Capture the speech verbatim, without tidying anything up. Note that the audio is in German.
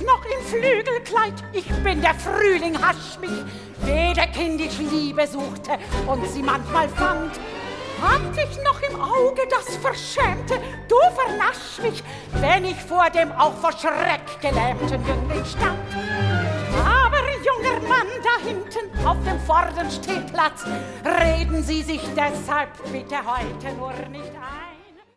noch im Flügelkleid, ich bin der Frühling, hasch mich, weder kindisch Liebe suchte und sie manchmal fand. Habt ich noch im Auge das Verschämte, du vernasch mich, wenn ich vor dem auch vor Schreck gelähmten Jüngling stand. Aber junger Mann da hinten auf dem vorderen Stehplatz, reden Sie sich deshalb bitte heute nur nicht ein.